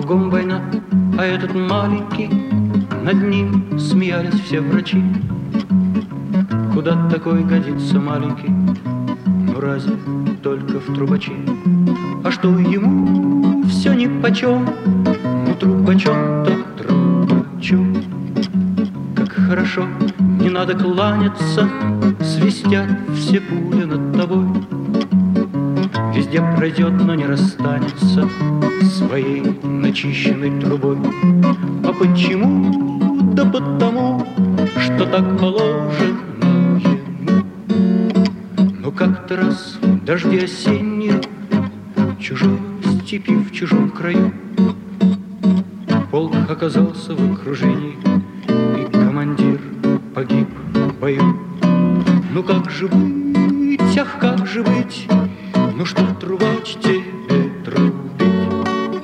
Кругом война, а этот маленький, над ним смеялись все врачи. Куда такой годится маленький? Ну разве только в трубачи? А что ему все нипочем? Ну трубачом так трубачом. Как хорошо, не надо кланяться, свистят все пули над тобой. Везде пройдет, но не расстанется своей начищенной трубой. А почему? Да потому, что так положено ему. Но как-то раз в дожди осенние, в чужой степи, в чужом краю, полк оказался в окружении, и командир погиб в бою. Ну как же быть, ах, как же быть? Ну что, трубач, тебе трубить?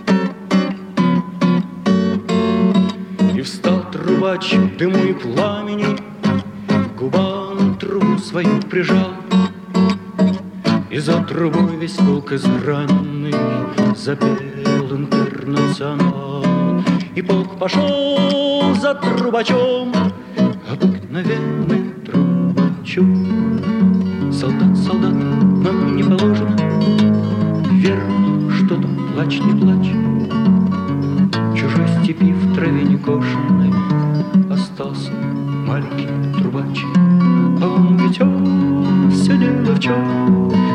И встал трубач к дыму и пламени, к губам трубу свою прижал. И за трубой весь полк израненный запел интернационал. И полк пошел за трубачом, обыкновенным трубачом. Солдат, солдат, нам не положено, верно, что там плачь, не плачь. В чужой степи, в траве некошенной остался маленький трубач. А он ведь все дело в чем?